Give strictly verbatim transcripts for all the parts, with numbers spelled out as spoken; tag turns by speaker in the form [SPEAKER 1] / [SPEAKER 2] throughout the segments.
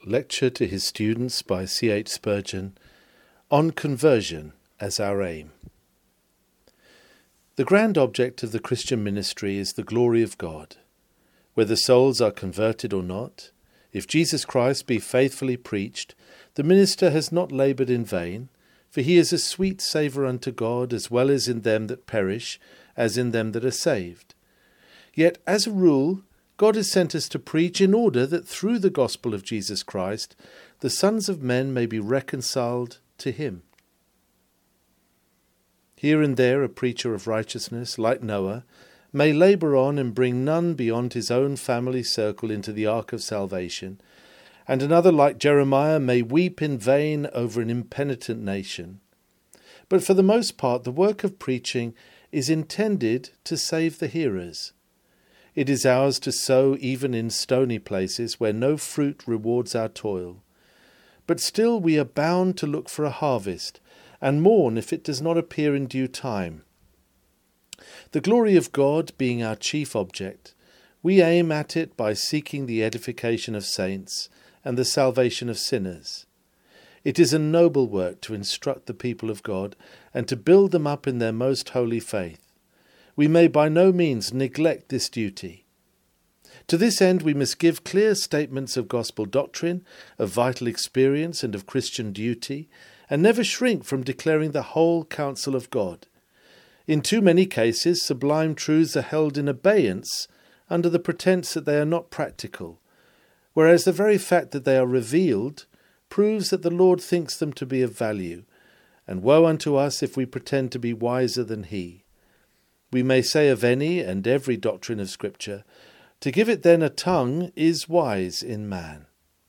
[SPEAKER 1] lecture to his students by C H Spurgeon, On Conversion as Our Aim. The grand object of the Christian ministry is the glory of God. Whether souls are converted or not, if Jesus Christ be faithfully preached, the minister has not laboured in vain, for he is a sweet savour unto God, as well as in them that perish, as in them that are saved. Yet, as a rule, God has sent us to preach in order that through the gospel of Jesus Christ, the sons of men may be reconciled to him. Here and there a preacher of righteousness, like Noah, may labour on and bring none beyond his own family circle into the ark of salvation, and another like Jeremiah may weep in vain over an impenitent nation. But for the most part the work of preaching is intended to save the hearers. It is ours to sow even in stony places where no fruit rewards our toil. But still we are bound to look for a harvest, and mourn if it does not appear in due time. The glory of God being our chief object, we aim at it by seeking the edification of saints and the salvation of sinners. It is a noble work to instruct the people of God and to build them up in their most holy faith. We may by no means neglect this duty. To this end we must give clear statements of gospel doctrine, of vital experience and of Christian duty, and never shrink from declaring the whole counsel of God. In too many cases sublime truths are held in abeyance under the pretence that they are not practical, whereas the very fact that they are revealed proves that the Lord thinks them to be of value, and woe unto us if we pretend to be wiser than he. We may say of any and every doctrine of Scripture, to give it then a tongue is wise in man.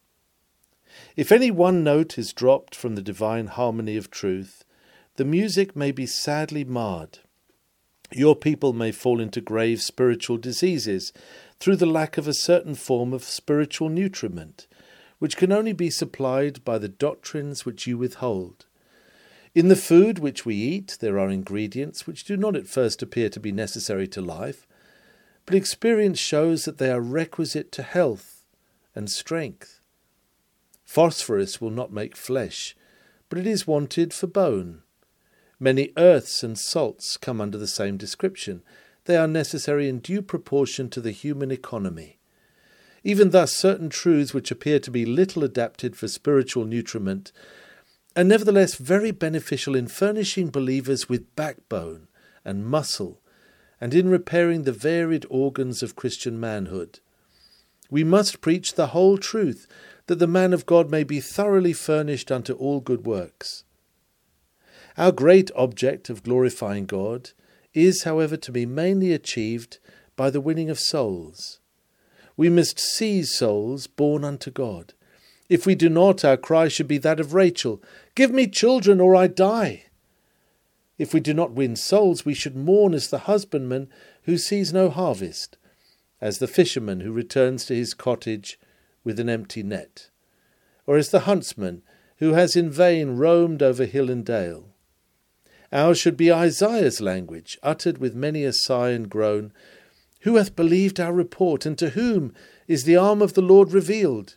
[SPEAKER 1] If any one note is dropped from the divine harmony of truth, the music may be sadly marred. Your people may fall into grave spiritual diseases through the lack of a certain form of spiritual nutriment, which can only be supplied by the doctrines which you withhold. In the food which we eat there are ingredients which do not at first appear to be necessary to life, but experience shows that they are requisite to health and strength. Phosphorus will not make flesh, but it is wanted for bone. Many earths and salts come under the same description. They are necessary in due proportion to the human economy. Even thus, certain truths which appear to be little adapted for spiritual nutriment are nevertheless very beneficial in furnishing believers with backbone and muscle, and in repairing the varied organs of Christian manhood. We must preach the whole truth, that the man of God may be thoroughly furnished unto all good works. Our great object of glorifying God is, however, to be mainly achieved by the winning of souls. We must seize souls born unto God. If we do not, our cry should be that of Rachel, "Give me children, or I die." If we do not win souls, we should mourn as the husbandman who sees no harvest, as the fisherman who returns to his cottage with an empty net, or as the huntsman who has in vain roamed over hill and dale. Ours should be Isaiah's language, uttered with many a sigh and groan. Who hath believed our report, and to whom is the arm of the Lord revealed?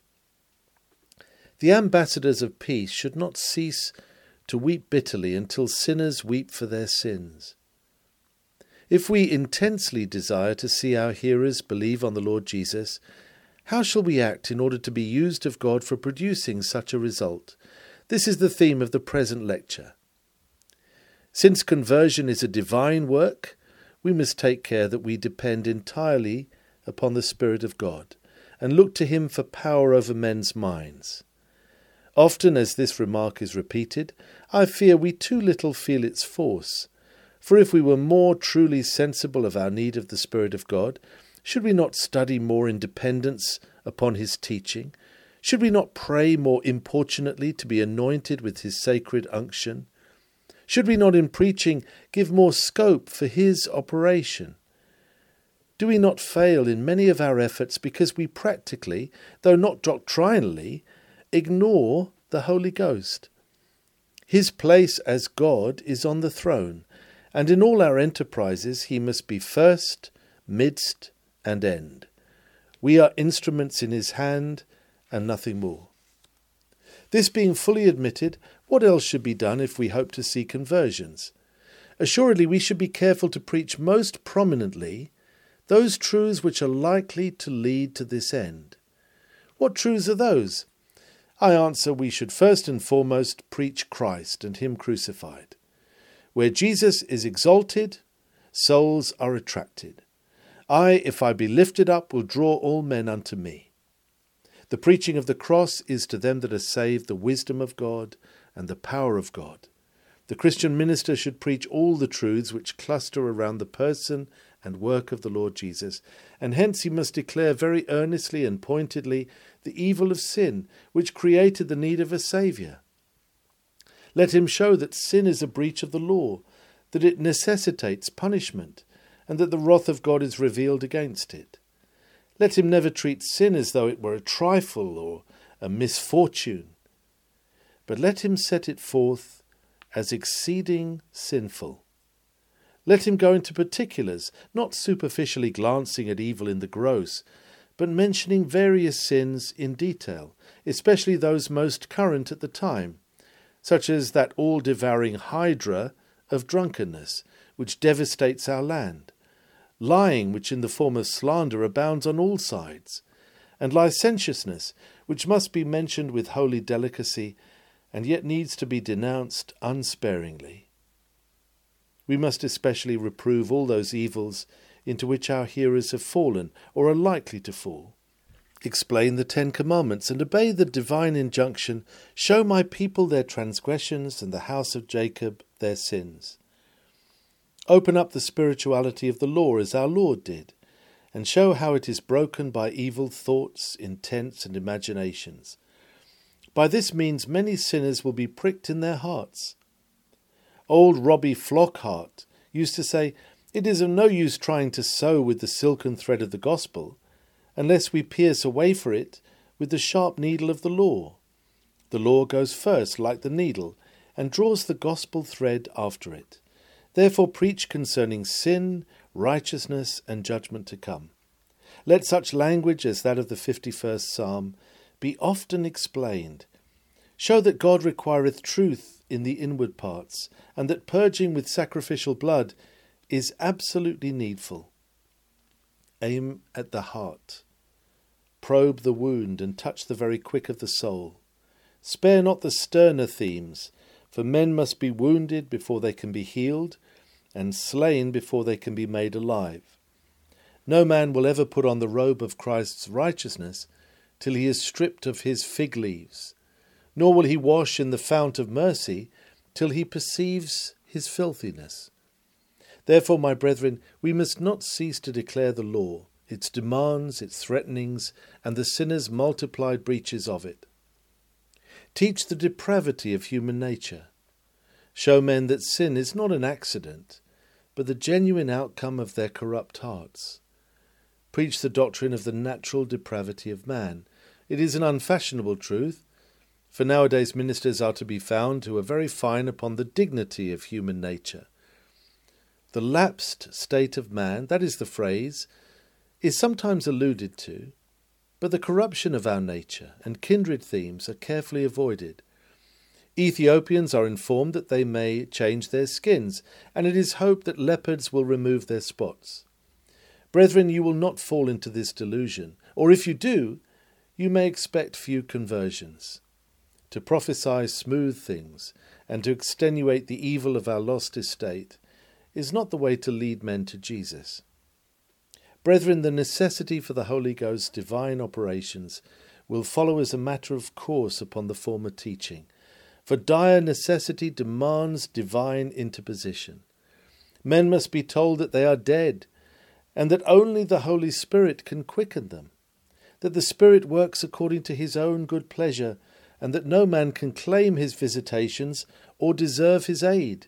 [SPEAKER 1] The ambassadors of peace should not cease to weep bitterly until sinners weep for their sins. If we intensely desire to see our hearers believe on the Lord Jesus, how shall we act in order to be used of God for producing such a result? This is the theme of the present lecture. Since conversion is a divine work, we must take care that we depend entirely upon the Spirit of God, and look to him for power over men's minds. Often as this remark is repeated, I fear we too little feel its force. For if we were more truly sensible of our need of the Spirit of God, should we not study more in dependence upon his teaching? Should we not pray more importunately to be anointed with his sacred unction? Should we not in preaching give more scope for his operation? Do we not fail in many of our efforts because we practically, though not doctrinally, ignore the Holy Ghost? His place as God is on the throne, and in all our enterprises he must be first, midst, and end. We are instruments in his hand, and nothing more. This being fully admitted, what else should be done if we hope to see conversions? Assuredly, we should be careful to preach most prominently those truths which are likely to lead to this end. What truths are those? I answer, we should first and foremost preach Christ and Him crucified. Where Jesus is exalted, souls are attracted. I, if I be lifted up, will draw all men unto me. The preaching of the cross is to them that are saved the wisdom of God and the power of God. The Christian minister should preach all the truths which cluster around the person and work of the Lord Jesus, and hence he must declare very earnestly and pointedly the evil of sin, which created the need of a Saviour. Let him show that sin is a breach of the law, that it necessitates punishment, and that the wrath of God is revealed against it. Let him never treat sin as though it were a trifle or a misfortune, but let him set it forth as exceeding sinful. Let him go into particulars, not superficially glancing at evil in the gross, but mentioning various sins in detail, especially those most current at the time, such as that all-devouring hydra of drunkenness, which devastates our land, lying, which in the form of slander abounds on all sides, and licentiousness, which must be mentioned with holy delicacy, and yet needs to be denounced unsparingly. We must especially reprove all those evils into which our hearers have fallen or are likely to fall. Explain the Ten Commandments and obey the divine injunction, show my people their transgressions and the house of Jacob their sins. Open up the spirituality of the law as our Lord did, and show how it is broken by evil thoughts, intents, and imaginations. By this means many sinners will be pricked in their hearts. Old Robbie Flockhart used to say, "It is of no use trying to sew with the silken thread of the gospel, unless we pierce a way for it with the sharp needle of the law. The law goes first, like the needle, and draws the gospel thread after it. Therefore preach concerning sin, righteousness, and judgment to come. Let such language as that of the fifty-first Psalm be often explained. Show that God requireth truth in the inward parts, and that purging with sacrificial blood is absolutely needful. Aim at the heart. Probe the wound and touch the very quick of the soul. Spare not the sterner themes, for men must be wounded before they can be healed, and slain before they can be made alive. No man will ever put on the robe of Christ's righteousness till he is stripped of his fig leaves, nor will he wash in the fount of mercy till he perceives his filthiness. Therefore, my brethren, we must not cease to declare the law, its demands, its threatenings, and the sinner's multiplied breaches of it. Teach the depravity of human nature. Show men that sin is not an accident, but the genuine outcome of their corrupt hearts. Preach the doctrine of the natural depravity of man. It is an unfashionable truth, for nowadays ministers are to be found who are very fine upon the dignity of human nature. The lapsed state of man, that is the phrase, is sometimes alluded to, but the corruption of our nature and kindred themes are carefully avoided. Ethiopians are informed that they may change their skins, and it is hoped that leopards will remove their spots. Brethren, you will not fall into this delusion, or if you do, you may expect few conversions. To prophesy smooth things, and to extenuate the evil of our lost estate, is not the way to lead men to Jesus. Brethren, the necessity for the Holy Ghost's divine operations will follow as a matter of course upon the former teaching, for dire necessity demands divine interposition. Men must be told that they are dead, and that only the Holy Spirit can quicken them, that the Spirit works according to his own good pleasure, and that no man can claim his visitations or deserve his aid.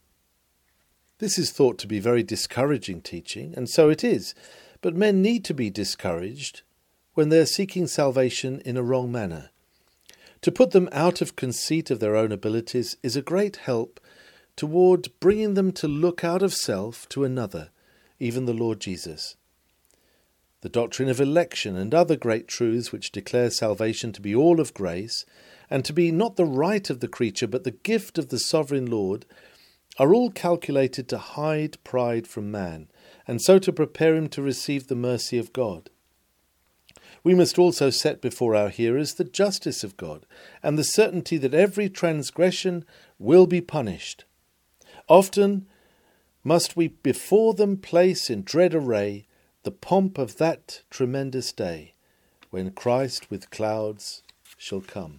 [SPEAKER 1] This is thought to be very discouraging teaching, and so it is, but men need to be discouraged when they are seeking salvation in a wrong manner. To put them out of conceit of their own abilities is a great help toward bringing them to look out of self to another, even the Lord Jesus. the doctrine of election and other great truths which declare salvation to be all of grace, and to be not the right of the creature but the gift of the sovereign Lord, are all calculated to hide pride from man, and so to prepare him to receive the mercy of God. We must also set before our hearers the justice of God, and the certainty that every transgression will be punished. Often must we before them place in dread array the pomp of that tremendous day, when Christ with clouds shall come.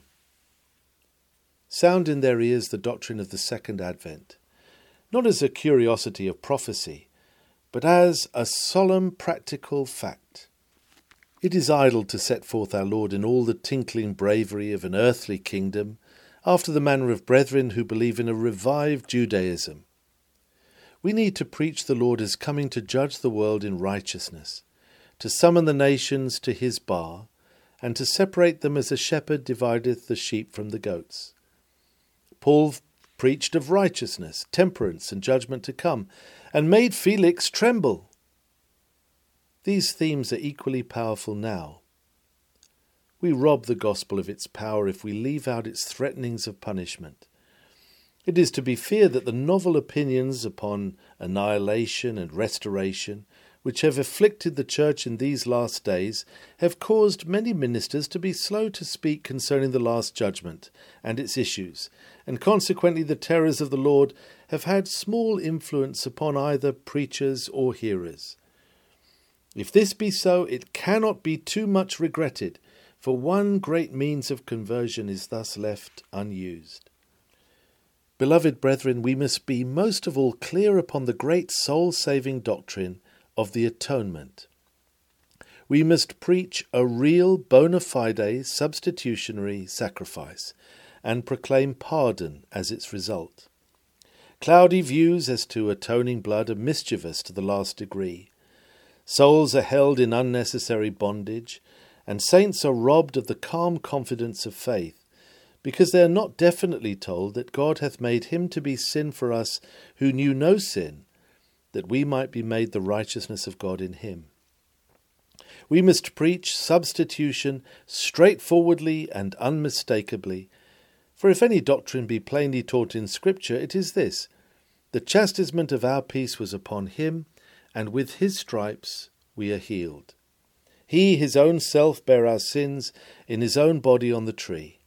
[SPEAKER 1] Sound in their ears the doctrine of the second advent, not as a curiosity of prophecy, but as a solemn practical fact. It is idle to set forth our Lord in all the tinkling bravery of an earthly kingdom, after the manner of brethren who believe in a revived Judaism. We need to preach the Lord as coming to judge the world in righteousness, to summon the nations to his bar, and to separate them as a shepherd divideth the sheep from the goats. Paul preached of righteousness, temperance, and judgment to come, and made Felix tremble. These themes are equally powerful now. We rob the gospel of its power if we leave out its threatenings of punishment. It is to be feared that the novel opinions upon annihilation and restoration, which have afflicted the Church in these last days, have caused many ministers to be slow to speak concerning the Last Judgment and its issues, and consequently the terrors of the Lord have had small influence upon either preachers or hearers. If this be so, it cannot be too much regretted, for one great means of conversion is thus left unused. Beloved brethren, we must be most of all clear upon the great soul-saving doctrine of the atonement. We must preach a real bona fide substitutionary sacrifice, and proclaim pardon as its result. Cloudy views as to atoning blood are mischievous to the last degree. Souls are held in unnecessary bondage, and saints are robbed of the calm confidence of faith, because they are not definitely told that God hath made him to be sin for us who knew no sin, that we might be made the righteousness of God in him. We must preach substitution straightforwardly and unmistakably, for if any doctrine be plainly taught in Scripture, it is this: the chastisement of our peace was upon him, and with his stripes we are healed. He his own self bare our sins in his own body on the tree.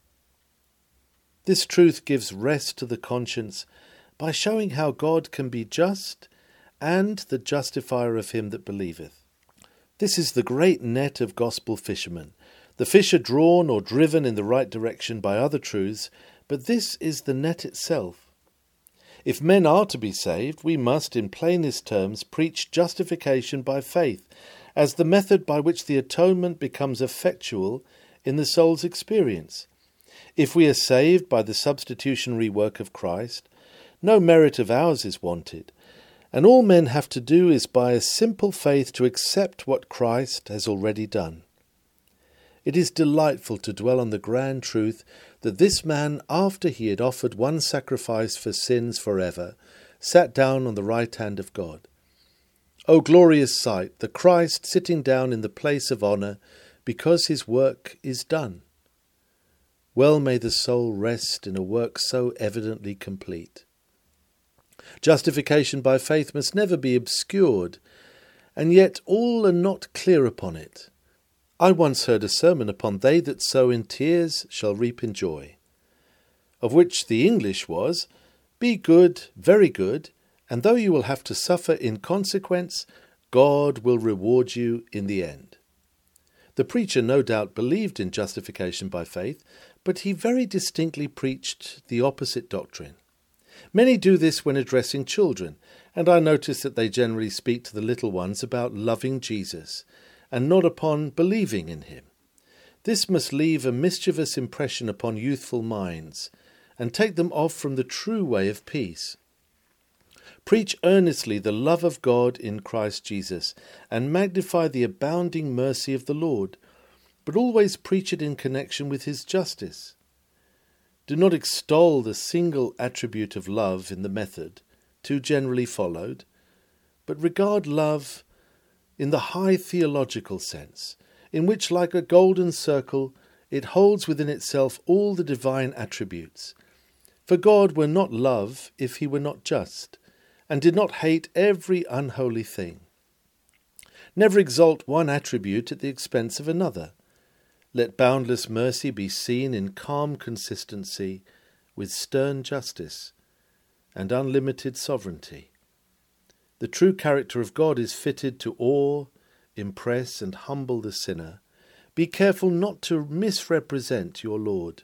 [SPEAKER 1] This truth gives rest to the conscience by showing how God can be just and the justifier of him that believeth. This is the great net of gospel fishermen. The fish are drawn or driven in the right direction by other truths, but this is the net itself. If men are to be saved, we must, in plainest terms, preach justification by faith, as the method by which the atonement becomes effectual in the soul's experience. If we are saved by the substitutionary work of Christ, no merit of ours is wanted, and all men have to do is by a simple faith to accept what Christ has already done. It is delightful to dwell on the grand truth that this man, after he had offered one sacrifice for sins forever, sat down on the right hand of God. O glorious sight, the Christ sitting down in the place of honour, because his work is done. Well may the soul rest in a work so evidently complete. Justification by faith must never be obscured, and yet all are not clear upon it. I once heard a sermon upon they that sow in tears shall reap in joy, of which the English was, be good, very good, and though you will have to suffer in consequence, God will reward you in the end. The preacher no doubt believed in justification by faith, but he very distinctly preached the opposite doctrine. Many do this when addressing children, and I notice that they generally speak to the little ones about loving Jesus, and not upon believing in him. This must leave a mischievous impression upon youthful minds, and take them off from the true way of peace. Preach earnestly the love of God in Christ Jesus, and magnify the abounding mercy of the Lord, but always preach it in connection with his justice. Do not extol the single attribute of love in the method, too generally followed, but regard love in the high theological sense, in which, like a golden circle, it holds within itself all the divine attributes. For God were not love if he were not just, and did not hate every unholy thing. Never exalt one attribute at the expense of another. Let boundless mercy be seen in calm consistency with stern justice and unlimited sovereignty. The true character of God is fitted to awe, impress, and humble the sinner. Be careful not to misrepresent your Lord.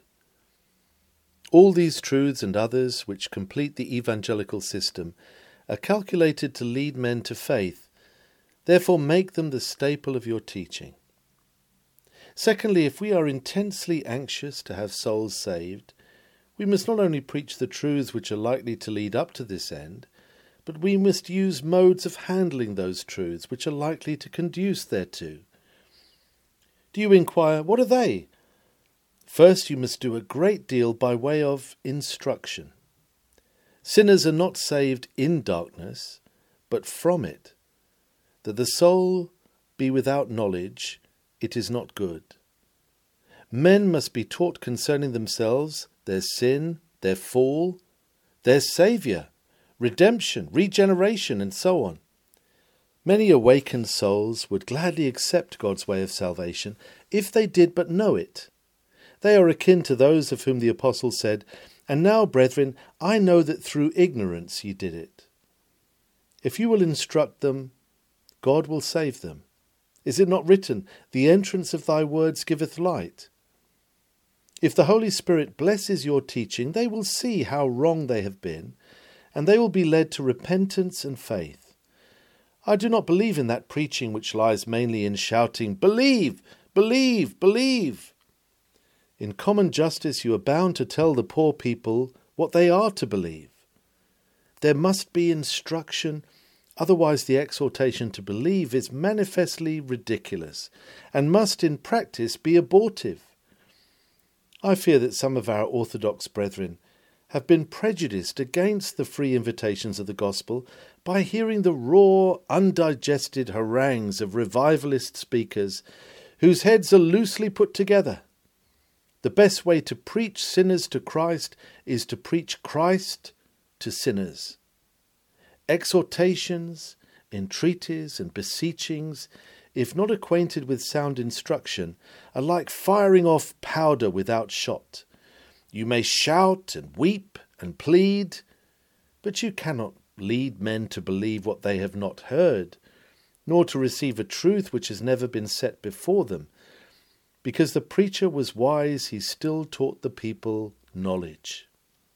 [SPEAKER 1] All these truths and others which complete the evangelical system are calculated to lead men to faith. Therefore make them the staple of your teaching. Secondly, if we are intensely anxious to have souls saved, we must not only preach the truths which are likely to lead up to this end, but we must use modes of handling those truths which are likely to conduce thereto. Do you inquire, what are they? First, you must do a great deal by way of instruction. Sinners are not saved in darkness, but from it. That the soul be without knowledge, it is not good. Men must be taught concerning themselves, their sin, their fall, their Saviour, redemption, regeneration, and so on. Many awakened souls would gladly accept God's way of salvation if they did but know it. They are akin to those of whom the Apostle said, "And now, brethren, I know that through ignorance ye did it." If you will instruct them, God will save them. Is it not written, "The entrance of thy words giveth light"? If the Holy Spirit blesses your teaching, they will see how wrong they have been, and they will be led to repentance and faith. I do not believe in that preaching which lies mainly in shouting, "Believe! Believe! Believe!" In common justice you are bound to tell the poor people what they are to believe. There must be instruction, otherwise the exhortation to believe is manifestly ridiculous, and must in practice be abortive. I fear that some of our orthodox brethren have been prejudiced against the free invitations of the gospel by hearing the raw, undigested harangues of revivalist speakers whose heads are loosely put together. The best way to preach sinners to Christ is to preach Christ to sinners. Exhortations, entreaties, and beseechings, if not acquainted with sound instruction, are like firing off powder without shot. You may shout and weep and plead, but you cannot lead men to believe what they have not heard, nor to receive a truth which has never been set before them. Because the preacher was wise, he still taught the people knowledge.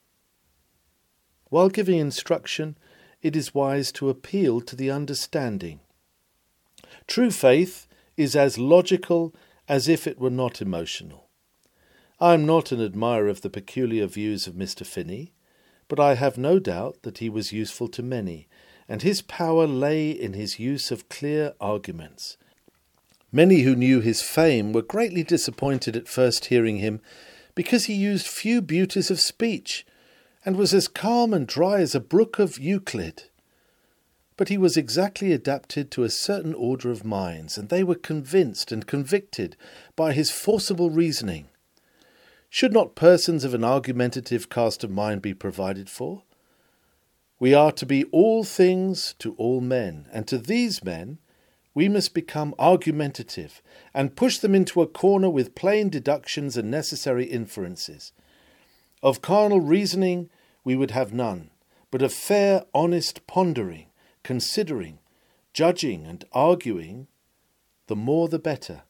[SPEAKER 1] While giving instruction, it is wise to appeal to the understanding. True faith is as logical as if it were not emotional. I am not an admirer of the peculiar views of Mister Finney, but I have no doubt that he was useful to many, and his power lay in his use of clear arguments. Many who knew his fame were greatly disappointed at first hearing him, because he used few beauties of speech, and was as calm and dry as a brook of Euclid. But he was exactly adapted to a certain order of minds, and they were convinced and convicted by his forcible reasoning. Should not persons of an argumentative cast of mind be provided for? We are to be all things to all men, and to these men we must become argumentative, and push them into a corner with plain deductions and necessary inferences. Of carnal reasoning we would have none, but of fair, honest pondering, considering, judging, and arguing, the more the better.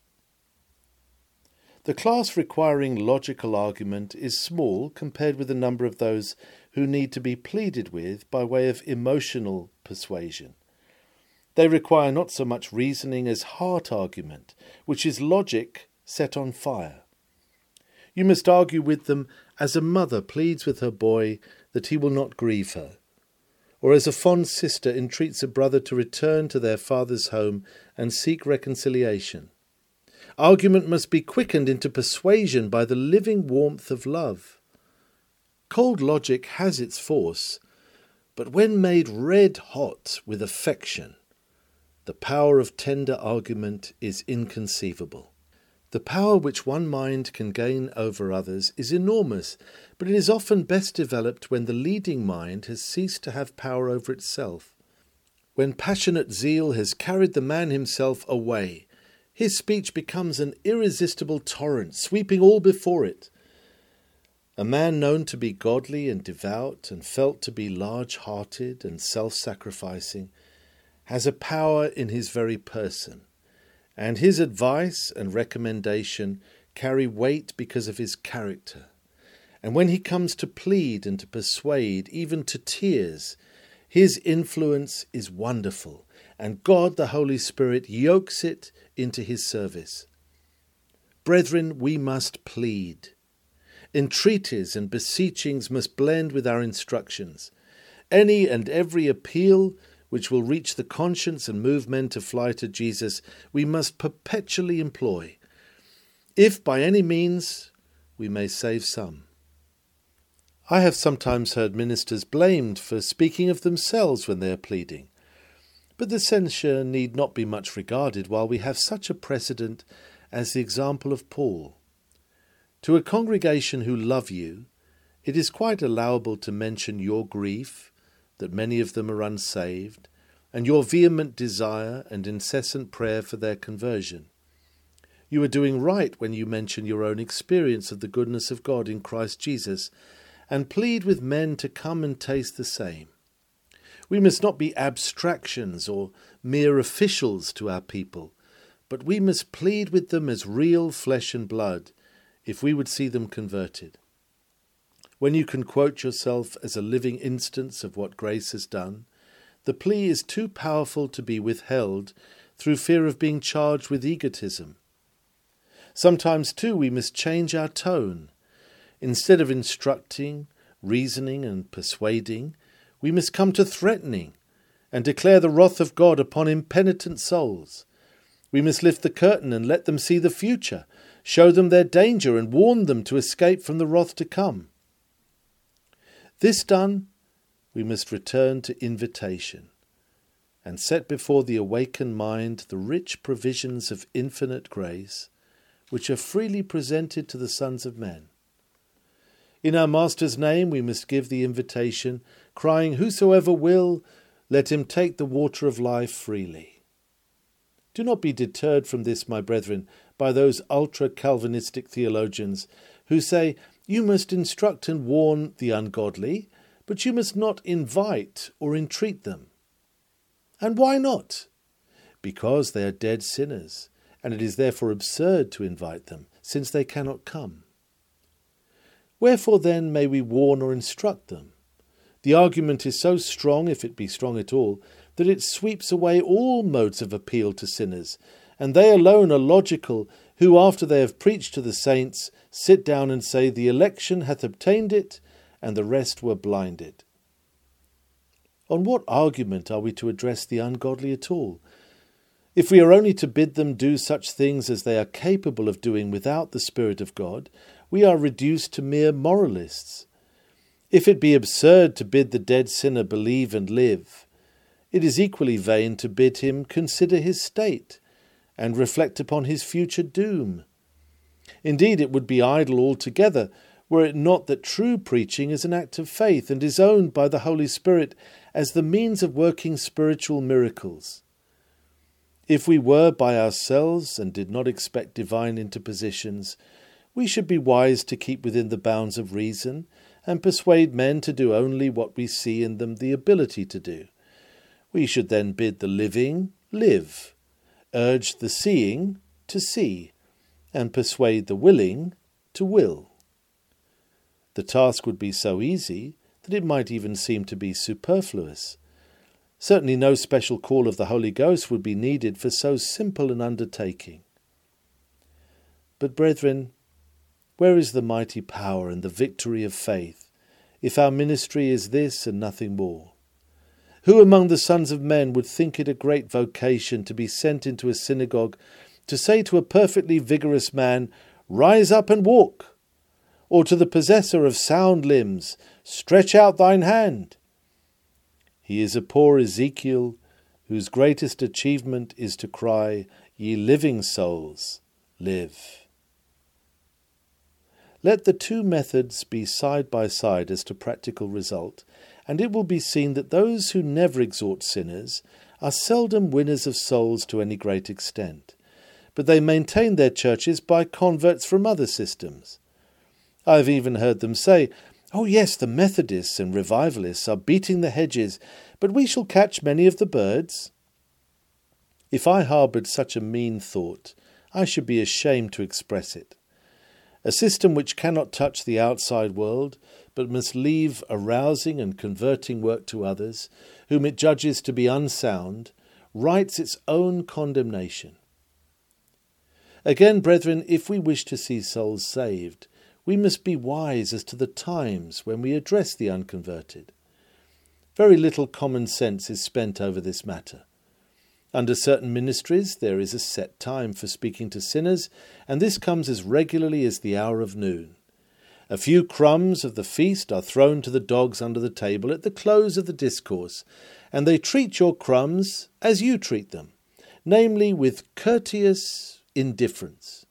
[SPEAKER 1] The class requiring logical argument is small compared with the number of those who need to be pleaded with by way of emotional persuasion. They require not so much reasoning as heart argument, which is logic set on fire. You must argue with them as a mother pleads with her boy that he will not grieve her, or as a fond sister entreats a brother to return to their father's home and seek reconciliation. Argument must be quickened into persuasion by the living warmth of love. Cold logic has its force, but when made red hot with affection, The power of tender argument is inconceivable. The power which one mind can gain over others is enormous, but it is often best developed when the leading mind has ceased to have power over itself. When passionate zeal has carried the man himself away, his speech becomes an irresistible torrent, sweeping all before it. A man known to be godly and devout and felt to be large-hearted and self-sacrificing has a power in his very person, and his advice and recommendation carry weight because of his character. And when he comes to plead and to persuade, even to tears, his influence is wonderful, and God the Holy Spirit yokes it into his service. Brethren, we must plead. Entreaties and beseechings must blend with our instructions. Any and every appeal which will reach the conscience and move men to fly to Jesus, we must perpetually employ, if by any means we may save some. I have sometimes heard ministers blamed for speaking of themselves when they are pleading, but the censure need not be much regarded while we have such a precedent as the example of Paul. To a congregation who love you, it is quite allowable to mention your grief, that many of them are unsaved, and your vehement desire and incessant prayer for their conversion. You are doing right when you mention your own experience of the goodness of God in Christ Jesus, and plead with men to come and taste the same. We must not be abstractions or mere officials to our people, but we must plead with them as real flesh and blood, if we would see them converted. When you can quote yourself as a living instance of what grace has done, the plea is too powerful to be withheld through fear of being charged with egotism. Sometimes, too, we must change our tone. Instead of instructing, reasoning, and persuading, we must come to threatening and declare the wrath of God upon impenitent souls. We must lift the curtain and let them see the future, show them their danger and warn them to escape from the wrath to come. This done, we must return to invitation and set before the awakened mind the rich provisions of infinite grace, which are freely presented to the sons of men. In our Master's name we must give the invitation, crying, "Whosoever will, let him take the water of life freely." Do not be deterred from this, my brethren, by those ultra-Calvinistic theologians who say, you must instruct and warn the ungodly, but you must not invite or entreat them. And why not? Because they are dead sinners, and it is therefore absurd to invite them, since they cannot come. Wherefore then may we warn or instruct them? The argument is so strong, if it be strong at all, that it sweeps away all modes of appeal to sinners, and they alone are logical, who, after they have preached to the saints, sit down and say, the election hath obtained it, and the rest were blinded. On what argument are we to address the ungodly at all? If we are only to bid them do such things as they are capable of doing without the Spirit of God, we are reduced to mere moralists. If it be absurd to bid the dead sinner believe and live, it is equally vain to bid him consider his state and reflect upon his future doom. Indeed, it would be idle altogether, were it not that true preaching is an act of faith and is owned by the Holy Spirit as the means of working spiritual miracles. If we were by ourselves and did not expect divine interpositions, we should be wise to keep within the bounds of reason and persuade men to do only what we see in them the ability to do. We should then bid the living live, urge the seeing to see, and persuade the willing to will. The task would be so easy that it might even seem to be superfluous. Certainly no special call of the Holy Ghost would be needed for so simple an undertaking. But, brethren, where is the mighty power and the victory of faith, if our ministry is this and nothing more? Who among the sons of men would think it a great vocation to be sent into a synagogue to say to a perfectly vigorous man, "Rise up and walk," or to the possessor of sound limbs, "Stretch out thine hand"? He is a poor Ezekiel whose greatest achievement is to cry, "Ye living souls, live." Let the two methods be side by side as to practical result, and it will be seen that those who never exhort sinners are seldom winners of souls to any great extent, but they maintain their churches by converts from other systems. I have even heard them say, "Oh yes, the Methodists and Revivalists are beating the hedges, but we shall catch many of the birds." If I harboured such a mean thought, I should be ashamed to express it. A system which cannot touch the outside world, but must leave a rousing and converting work to others, whom it judges to be unsound, writes its own condemnation. Again, brethren, if we wish to see souls saved, we must be wise as to the times when we address the unconverted. Very little common sense is spent over this matter. Under certain ministries there is a set time for speaking to sinners, and this comes as regularly as the hour of noon. A few crumbs of the feast are thrown to the dogs under the table at the close of the discourse, and they treat your crumbs as you treat them, namely with courteous indifference.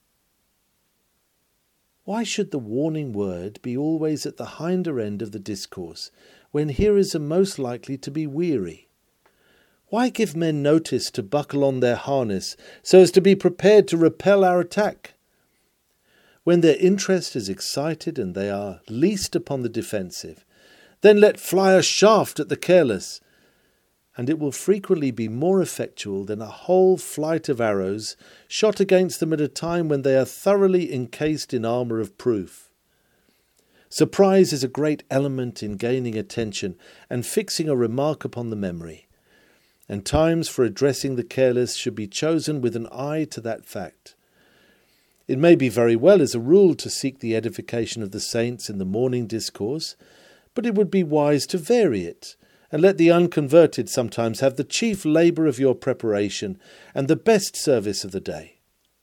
[SPEAKER 1] Why should the warning word be always at the hinder end of the discourse, when hearers are most likely to be weary? Why give men notice to buckle on their harness so as to be prepared to repel our attack? When their interest is excited and they are least upon the defensive, then let fly a shaft at the careless, and it will frequently be more effectual than a whole flight of arrows shot against them at a time when they are thoroughly encased in armour of proof. Surprise is a great element in gaining attention and fixing a remark upon the memory, and times for addressing the careless should be chosen with an eye to that fact. It may be very well as a rule to seek the edification of the saints in the morning discourse, but it would be wise to vary it, and let the unconverted sometimes have the chief labour of your preparation and the best service of the day.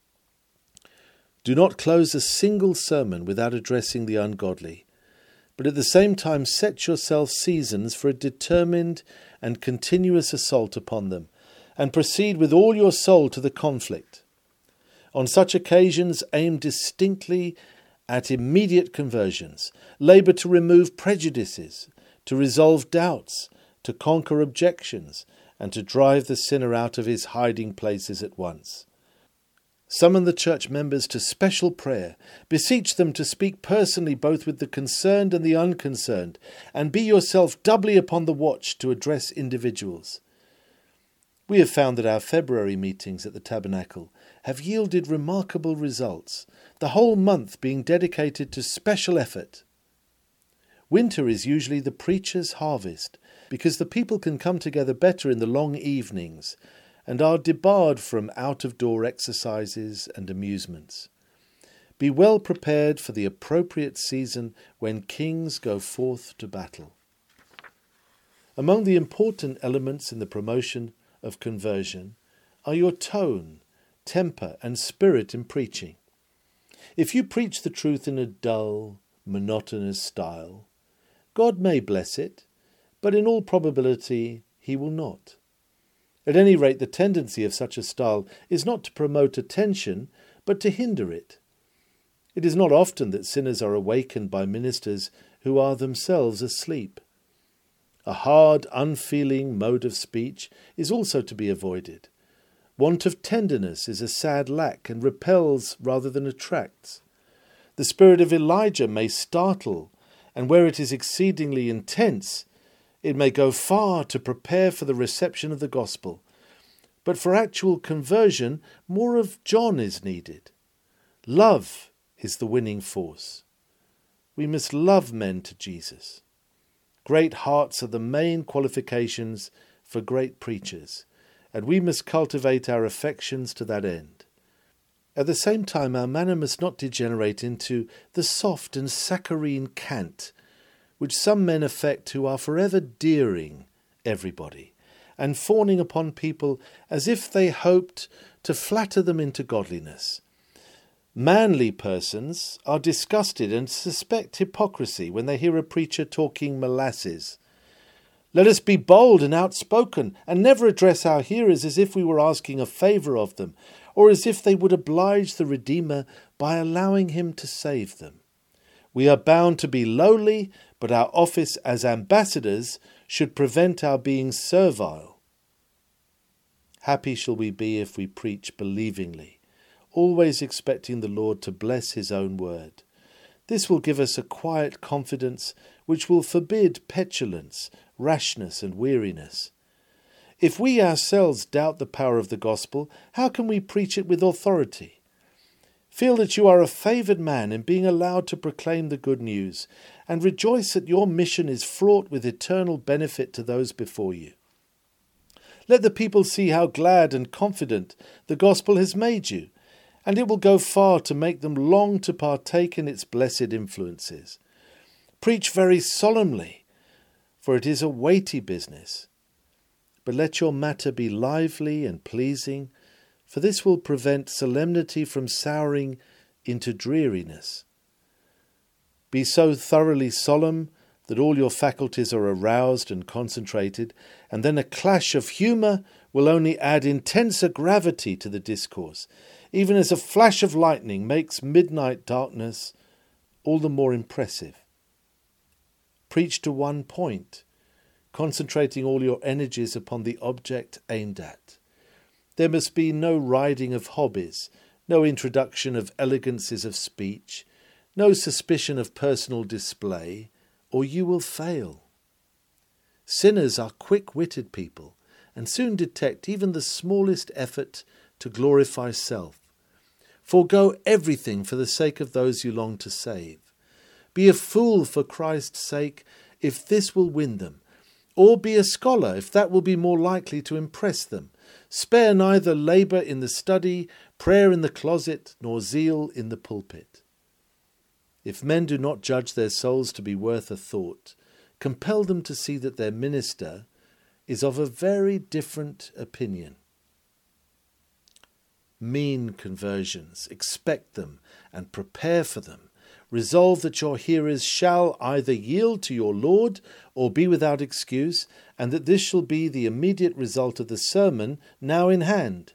[SPEAKER 1] Do not close a single sermon without addressing the ungodly, but at the same time set yourself seasons for a determined and continuous assault upon them, and proceed with all your soul to the conflict. On such occasions aim distinctly at immediate conversions, labour to remove prejudices, to resolve doubts, to conquer objections, and to drive the sinner out of his hiding places at once. Summon the church members to special prayer, beseech them to speak personally both with the concerned and the unconcerned, and be yourself doubly upon the watch to address individuals. We have found that our February meetings at the Tabernacle have yielded remarkable results, the whole month being dedicated to special effort. Winter is usually the preacher's harvest, because the people can come together better in the long evenings, and are debarred from out-of-door exercises and amusements. Be well prepared for the appropriate season when kings go forth to battle. Among the important elements in the promotion of conversion are your tone, temper, and spirit in preaching. If you preach the truth in a dull, monotonous style, God may bless it, but in all probability he will not. At any rate, the tendency of such a style is not to promote attention, but to hinder it. It is not often that sinners are awakened by ministers who are themselves asleep. A hard, unfeeling mode of speech is also to be avoided. Want of tenderness is a sad lack and repels rather than attracts. The spirit of Elijah may startle, and where it is exceedingly intense, it may go far to prepare for the reception of the gospel. But for actual conversion, more of John is needed. Love is the winning force. We must love men to Jesus. Great hearts are the main qualifications for great preachers, and we must cultivate our affections to that end. At the same time, our manner must not degenerate into the soft and saccharine cant which some men affect who are forever deering everybody, and fawning upon people as if they hoped to flatter them into godliness. Manly persons are disgusted and suspect hypocrisy when they hear a preacher talking molasses. Let us be bold and outspoken, and never address our hearers as if we were asking a favour of them, or as if they would oblige the Redeemer by allowing him to save them. We are bound to be lowly, but our office as ambassadors should prevent our being servile. Happy shall we be if we preach believingly, always expecting the Lord to bless his own word. This will give us a quiet confidence which will forbid petulance, rashness, and weariness. If we ourselves doubt the power of the gospel, how can we preach it with authority? Feel that you are a favoured man in being allowed to proclaim the good news, and rejoice that your mission is fraught with eternal benefit to those before you. Let the people see how glad and confident the gospel has made you, and it will go far to make them long to partake in its blessed influences. Preach very solemnly, for it is a weighty business. But let your matter be lively and pleasing, for this will prevent solemnity from souring into dreariness. Be so thoroughly solemn that all your faculties are aroused and concentrated, and then a clash of humour will only add intenser gravity to the discourse, even as a flash of lightning makes midnight darkness all the more impressive. Preach to one point, concentrating all your energies upon the object aimed at. There must be no riding of hobbies, no introduction of elegancies of speech, no suspicion of personal display, or you will fail. Sinners are quick-witted people, and soon detect even the smallest effort to glorify self. Forgo everything for the sake of those you long to save. Be a fool for Christ's sake if this will win them, or be a scholar if that will be more likely to impress them. Spare neither labour in the study, prayer in the closet, nor zeal in the pulpit. If men do not judge their souls to be worth a thought, compel them to see that their minister is of a very different opinion. Mean conversions, expect them and prepare for them. Resolve that your hearers shall either yield to your Lord or be without excuse, and that this shall be the immediate result of the sermon now in hand.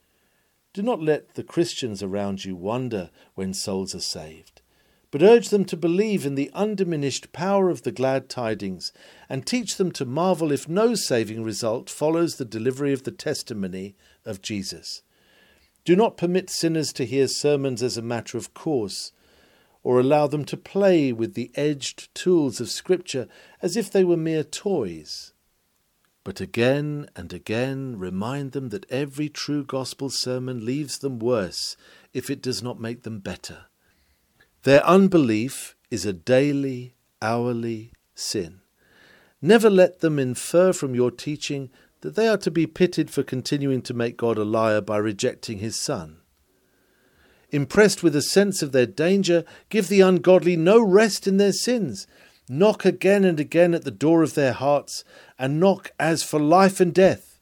[SPEAKER 1] Do not let the Christians around you wonder when souls are saved, but urge them to believe in the undiminished power of the glad tidings, and teach them to marvel if no saving result follows the delivery of the testimony of Jesus. Do not permit sinners to hear sermons as a matter of course, or allow them to play with the edged tools of Scripture as if they were mere toys. But again and again remind them that every true gospel sermon leaves them worse if it does not make them better. Their unbelief is a daily, hourly sin. Never let them infer from your teaching that they are to be pitied for continuing to make God a liar by rejecting his Son. Impressed with a sense of their danger, give the ungodly no rest in their sins. Knock again and again at the door of their hearts, and knock as for life and death.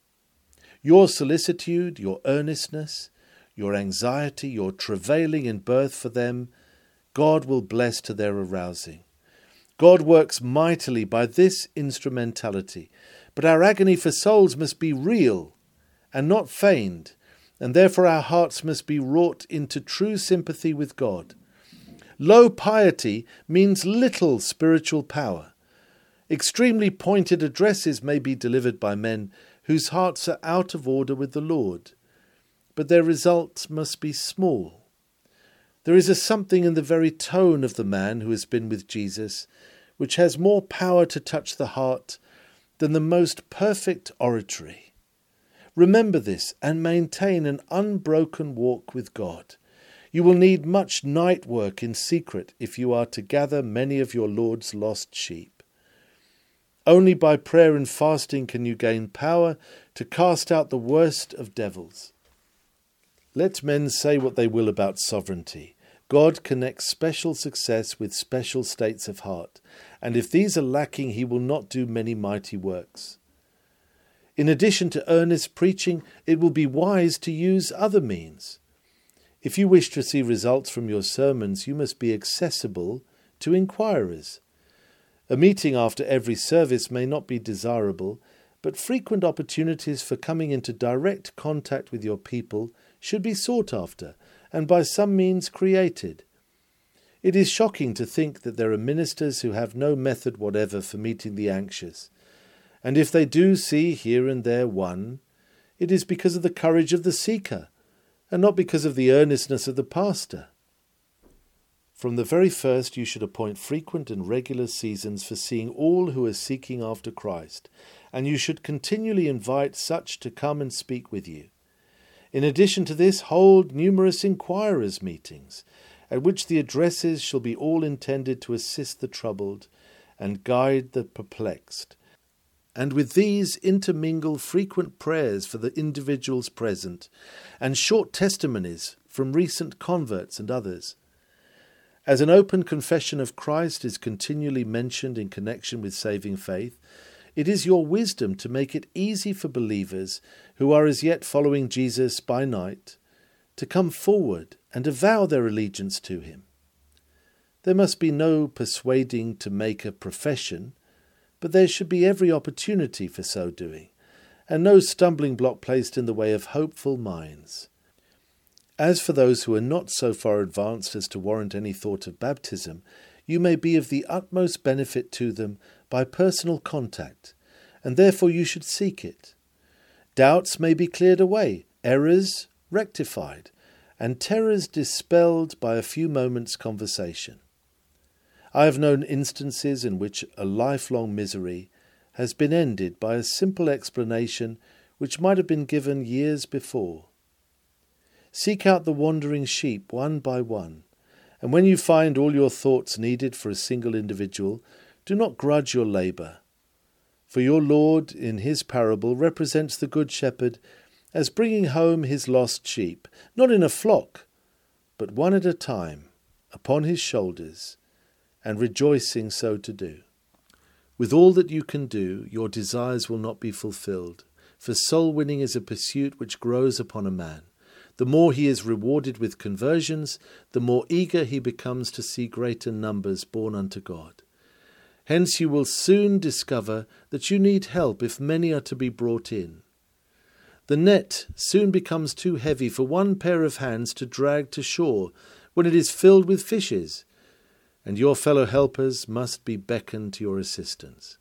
[SPEAKER 1] Your solicitude, your earnestness, your anxiety, your travailing in birth for them, God will bless to their arousing. God works mightily by this instrumentality, but our agony for souls must be real and not feigned, and therefore our hearts must be wrought into true sympathy with God. Low piety means little spiritual power. Extremely pointed addresses may be delivered by men whose hearts are out of order with the Lord, but their results must be small. There is a something in the very tone of the man who has been with Jesus which has more power to touch the heart than the most perfect oratory. Remember this and maintain an unbroken walk with God. You will need much night work in secret if you are to gather many of your Lord's lost sheep. Only by prayer and fasting can you gain power to cast out the worst of devils. Let men say what they will about sovereignty. God connects special success with special states of heart, and if these are lacking, he will not do many mighty works. In addition to earnest preaching, it will be wise to use other means. If you wish to see results from your sermons, you must be accessible to inquirers. A meeting after every service may not be desirable, but frequent opportunities for coming into direct contact with your people should be sought after and by some means created. It is shocking to think that there are ministers who have no method whatever for meeting the anxious, and if they do see here and there one, it is because of the courage of the seeker, and not because of the earnestness of the pastor. From the very first you should appoint frequent and regular seasons for seeing all who are seeking after Christ, and you should continually invite such to come and speak with you. In addition to this, hold numerous inquirers' meetings, at which the addresses shall be all intended to assist the troubled and guide the perplexed, and with these intermingle frequent prayers for the individuals present, and short testimonies from recent converts and others. As an open confession of Christ is continually mentioned in connection with saving faith, it is your wisdom to make it easy for believers who are as yet following Jesus by night to come forward and avow their allegiance to him. There must be no persuading to make a profession, but there should be every opportunity for so doing, and no stumbling block placed in the way of hopeful minds. As for those who are not so far advanced as to warrant any thought of baptism, you may be of the utmost benefit to them by personal contact, and therefore you should seek it. Doubts may be cleared away, errors rectified, and terrors dispelled by a few moments' conversation. I have known instances in which a lifelong misery has been ended by a simple explanation which might have been given years before. Seek out the wandering sheep one by one, and when you find all your thoughts needed for a single individual, do not grudge your labour. For your Lord, in his parable, represents the Good Shepherd as bringing home his lost sheep, not in a flock, but one at a time, upon his shoulders, and rejoicing so to do. With all that you can do, your desires will not be fulfilled, for soul-winning is a pursuit which grows upon a man. The more he is rewarded with conversions, the more eager he becomes to see greater numbers born unto God. Hence you will soon discover that you need help if many are to be brought in. The net soon becomes too heavy for one pair of hands to drag to shore when it is filled with fishes, and your fellow helpers must be beckoned to your assistance.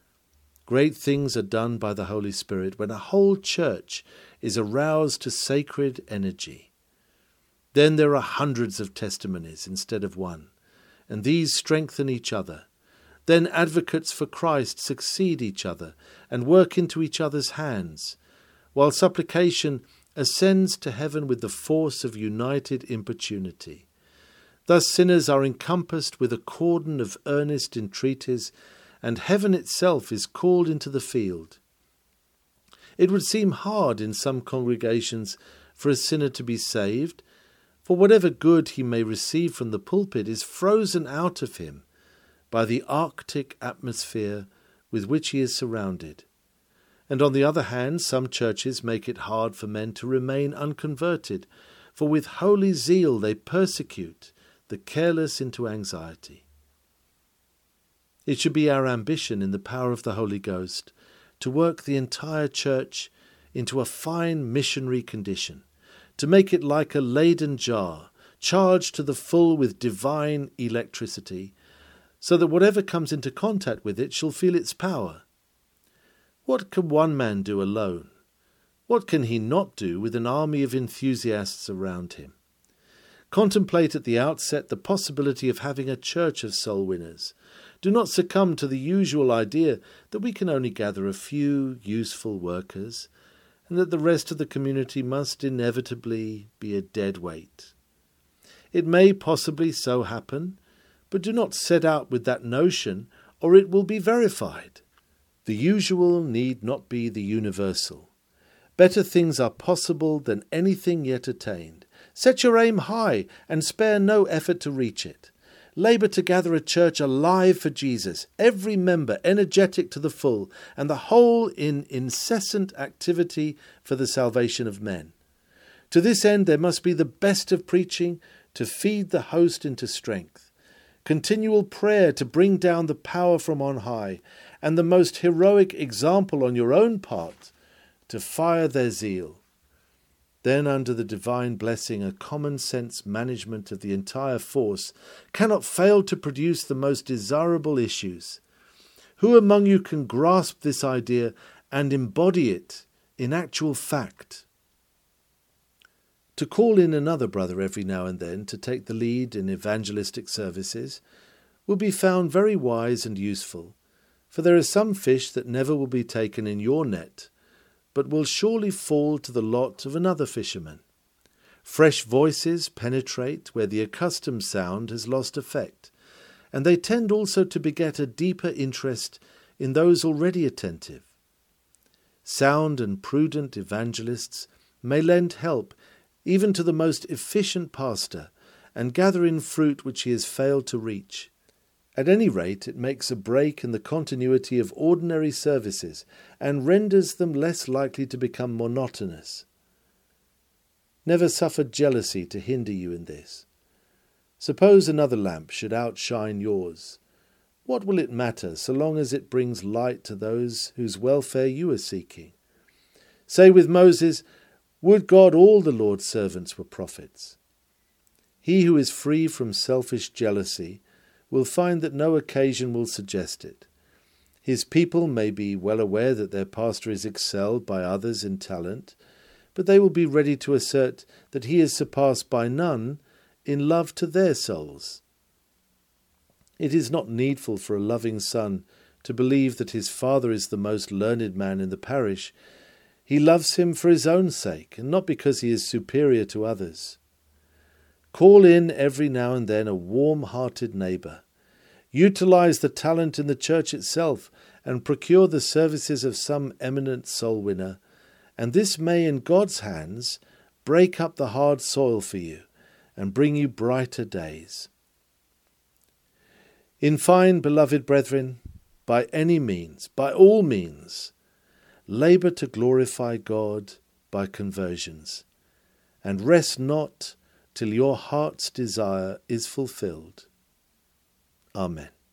[SPEAKER 1] Great things are done by the Holy Spirit when a whole church is aroused to sacred energy. Then there are hundreds of testimonies instead of one, and these strengthen each other. Then advocates for Christ succeed each other and work into each other's hands, while supplication ascends to heaven with the force of united importunity. Thus sinners are encompassed with a cordon of earnest entreaties, and heaven itself is called into the field. It would seem hard in some congregations for a sinner to be saved, for whatever good he may receive from the pulpit is frozen out of him by the arctic atmosphere with which he is surrounded. And on the other hand, some churches make it hard for men to remain unconverted, for with holy zeal they persecute the careless into anxiety. It should be our ambition in the power of the Holy Ghost to work the entire church into a fine missionary condition, to make it like a Leyden jar, charged to the full with divine electricity, so that whatever comes into contact with it shall feel its power. What can one man do alone? What can he not do with an army of enthusiasts around him? Contemplate at the outset the possibility of having a church of soul winners. Do not succumb to the usual idea that we can only gather a few useful workers, and that the rest of the community must inevitably be a dead weight. It may possibly so happen, but do not set out with that notion, or it will be verified. The usual need not be the universal. Better things are possible than anything yet attained. Set your aim high, and spare no effort to reach it. Labour to gather a church alive for Jesus, every member energetic to the full, and the whole in incessant activity for the salvation of men. To this end there must be the best of preaching to feed the host into strength. continual prayer to bring down the power from on high, and the most heroic example on your own part to fire their zeal. Then, under the divine blessing, a common-sense management of the entire force cannot fail to produce the most desirable issues. Who among you can grasp this idea and embody it in actual fact? To call in another brother every now and then to take the lead in evangelistic services will be found very wise and useful, for there are some fish that never will be taken in your net, but will surely fall to the lot of another fisherman. Fresh voices penetrate where the accustomed sound has lost effect, and they tend also to beget a deeper interest in those already attentive. Sound and prudent evangelists may lend help even to the most efficient pastor, and gather in fruit which he has failed to reach. At any rate, it makes a break in the continuity of ordinary services, and renders them less likely to become monotonous. Never suffer jealousy to hinder you in this. Suppose another lamp should outshine yours. What will it matter, so long as it brings light to those whose welfare you are seeking? Say with Moses, "Would God all the Lord's servants were prophets." He who is free from selfish jealousy will find that no occasion will suggest it. His people may be well aware that their pastor is excelled by others in talent, but they will be ready to assert that he is surpassed by none in love to their souls. It is not needful for a loving son to believe that his father is the most learned man in the parish. He loves him for his own sake, and not because he is superior to others. Call in every now and then a warm-hearted neighbour. Utilize the talent in the church itself, and procure the services of some eminent soul-winner, and this may, in God's hands, break up the hard soil for you, and bring you brighter days. In fine, beloved brethren, by any means, by all means, labour to glorify God by conversions, and rest not till your heart's desire is fulfilled. Amen.